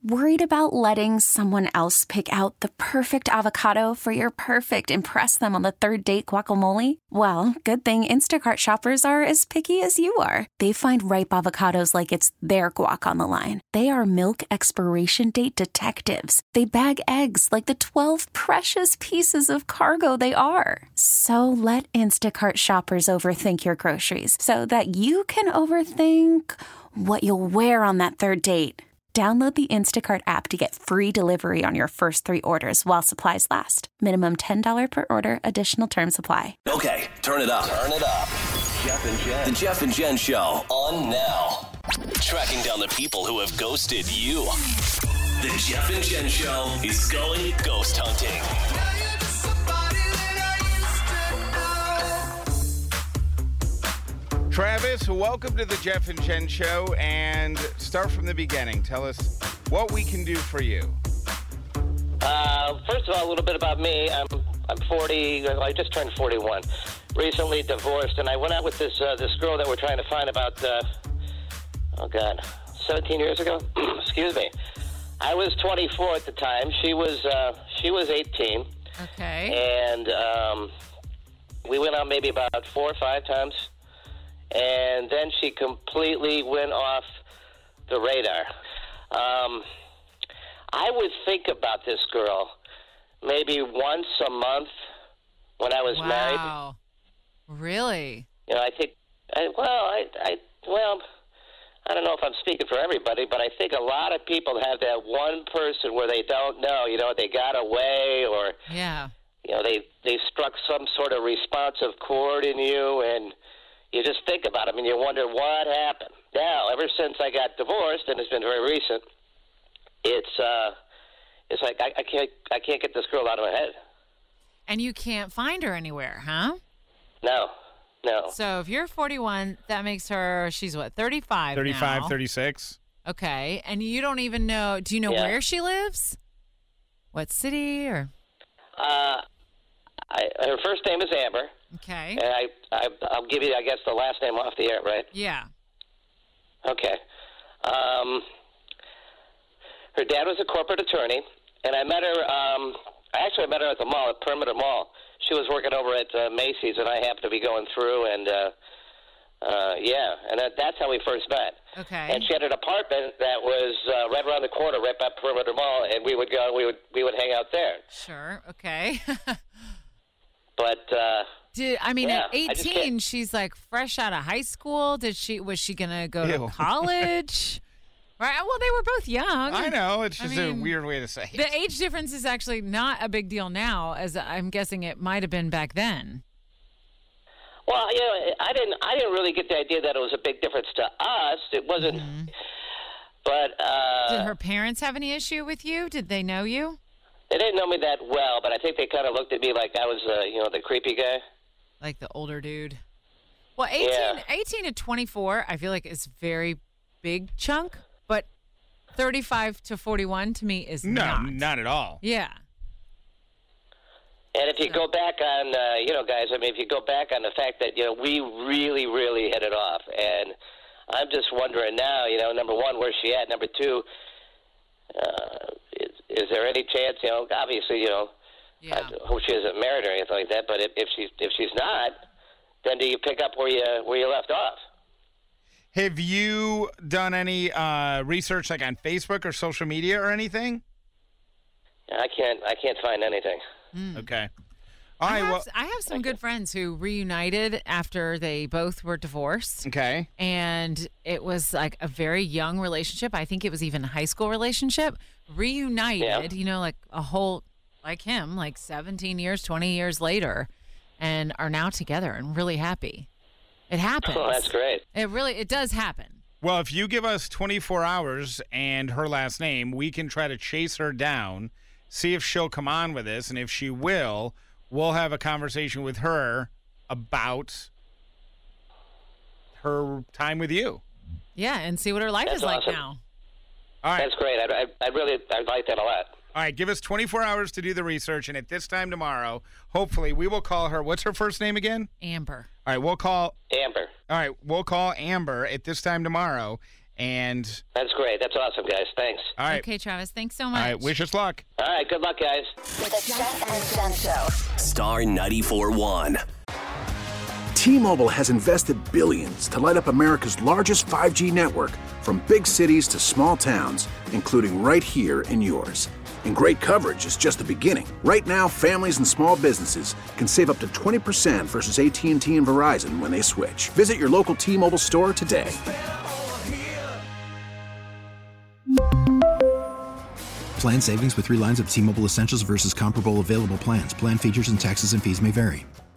Worried about letting someone else pick out the perfect avocado for your perfect impress them on the third date guacamole? Well, good thing Instacart shoppers are as picky as you are. They find ripe avocados like it's their guac on the line. They are milk expiration date detectives. They bag eggs like the 12 precious pieces of cargo they are. So let Instacart shoppers overthink your groceries so that you can overthink what you'll wear on that third date. Download the Instacart app to get free delivery on your first 3 orders while supplies last. Minimum $10 per order. Additional terms apply. Okay, turn it up. Turn it up. Jeff and Jen. The Jeff and Jen Show on now. Tracking down the people who have ghosted you. The Jeff and Jen Show is going ghost hunting. Travis, welcome to the Jeff and Jen Show, and start from the beginning. Tell us what we can do for you. First of all, a little bit about me. I'm 40. I just turned 41. Recently divorced, and I went out with this girl that we're trying to find about 17 years ago. Excuse me. I was 24 at the time. She was 18. Okay. And we went out maybe about 4 or 5 times. And then she completely went off the radar. I would think about this girl maybe once a month when I was married. Wow. Really? You know, I think, I don't know if I'm speaking for everybody, but I think a lot of people have that one person where they don't know, you know, they got away or, Yeah. you know, they struck some sort of responsive chord in you, and you just think about them and you wonder what happened. Now, ever since I got divorced, and it's been very recent, it's like I can't get this girl out of my head. And you can't find her anywhere, huh? No. So if you're 41, that makes her, she's what, 35 35, now? 36. Okay. And you don't even know, do you know where she lives? What city or? Her first name is Amber. Okay. And I'll give you, I guess, the last name off the air, right? Yeah. Okay. Her dad was a corporate attorney, and I met her, I met her at the mall, at Perimeter Mall. She was working over at Macy's, and I happened to be going through, and, that's how we first met. Okay. And she had an apartment that was right around the corner, right by Perimeter Mall, and we would go, we would hang out there. Sure. Okay. But, at 18, she's like fresh out of high school. Was she going to go to college? Right. Well, they were both young. I know. It's just a weird way to say it. The age difference is actually not a big deal now, as I'm guessing it might have been back then. Well, you know, I didn't really get the idea that it was a big difference to us. It wasn't. Mm-hmm. But did her parents have any issue with you? Did they know you? They didn't know me that well, but I think they kind of looked at me like I was, the creepy guy. Like the older dude. Well, 18 to 24, I feel like is very big chunk, but 35 to 41 to me is not. No, not at all. Yeah. And if you go back on, guys, if you go back on the fact that, we really, really hit it off. And I'm just wondering now, number one, where's she at? Number two, is there any chance, obviously, Yeah. I hope she isn't married or anything like that, but if she's not, then do you pick up where you left off? Have you done any research like on Facebook or social media or anything? I can't find anything. Okay. I have some good friends who reunited after they both were divorced. Okay. And it was like a very young relationship. I think it was even a high school relationship. Reunited, like a whole, like him, like 17 years, 20 years later, and are now together and really happy. It happens. Oh, that's great. It does happen. Well, if you give us 24 hours and her last name, we can try to chase her down, see if she'll come on with us, and if she will, we'll have a conversation with her about her time with you. Yeah, and see what her life is like awesome. now. All right. That's great. I'd like that a lot. All right, give us 24 hours to do the research, and at this time tomorrow, hopefully, we will call her. What's her first name again? Amber. All right, we'll call Amber. All right, we'll call Amber at this time tomorrow, And that's great. That's awesome, guys. Thanks. All right. Okay, Travis. Thanks so much. All right. Wish us luck. All right. Good luck, guys. The Jeff and Jen Show. Star 94.1. T-Mobile has invested billions to light up America's largest 5G network, from big cities to small towns, including right here in yours. And great coverage is just the beginning. Right now, families and small businesses can save up to 20% versus AT&T and Verizon when they switch. Visit your local T-Mobile store today. Plan savings with 3 lines of T-Mobile Essentials versus comparable available plans. Plan features and taxes and fees may vary.